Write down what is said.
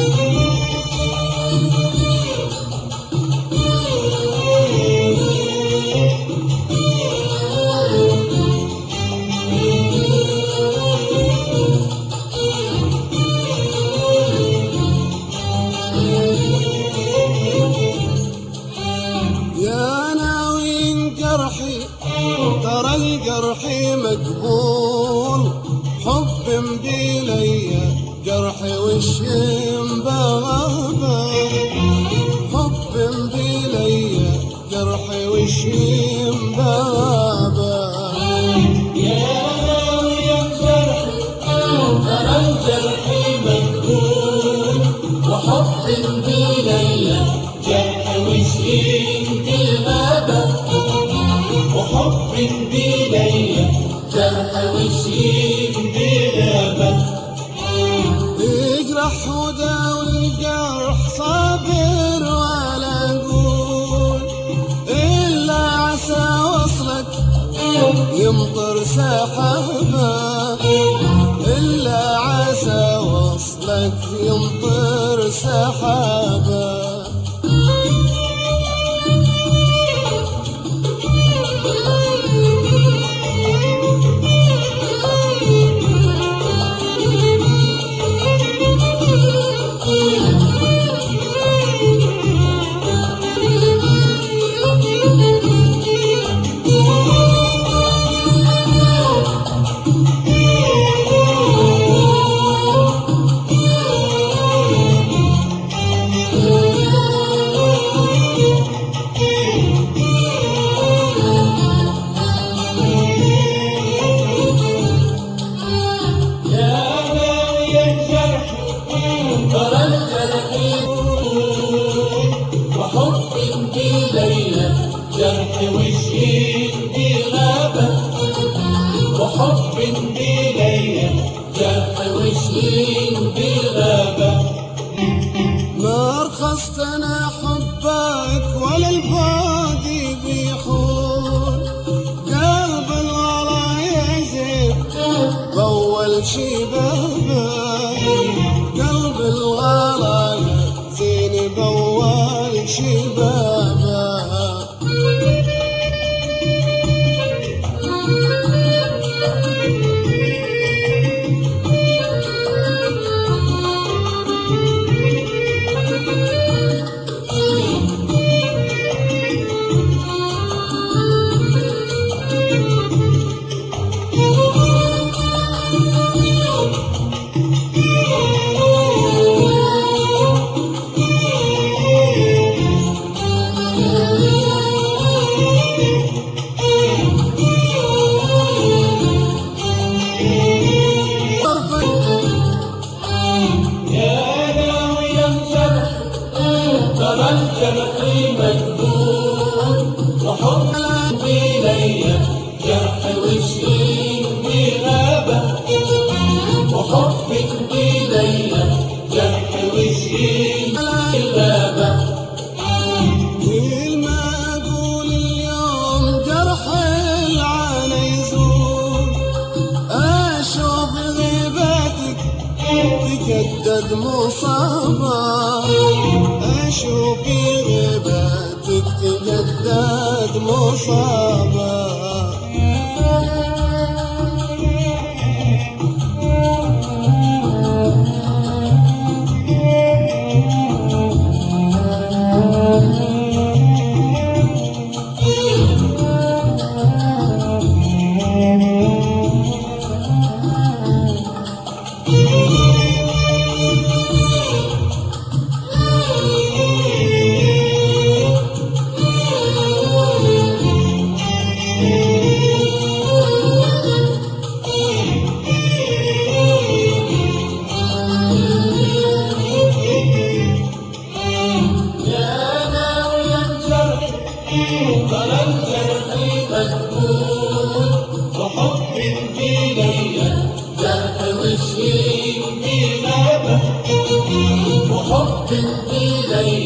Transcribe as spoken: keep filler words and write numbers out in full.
ترى الجرح مقبول، حب بلي جرحي وش مبغبة، حب بلي جرحي وش مبغبة. يا ناوي الجرح ترى الجرح مقبول، وحب بلي جرحي وش مبغبة، وحب بلي جرح وشيم بغابة. اجرح وداوي الجرح صابر ولا اقول الا عسى وصلك يمطر سحابة، الا عسى وصلك يمطر سحابة. وحب بلي جرح وشيم بغابة، وحب بلي جرح وشيم بغابة. ما رخصت انا حبك ولا البادي بيحول، قلب الغلا يزيد بأول شبابه، قلب الغلا يزيد بأول شبابه. ترى الجرح مقبول، وحب بلي جرح وشيم بغابة، وحب بلي جرح وشيم بغابة. كل ما اقول اليوم جرح العانى يزول، اشوف غيبتك تجدد مصابة، أشوف غيبتك تجدد مصابة. ترى الجرح مقبول، وحب بلي جرح وشيم بغابة، وحب بلي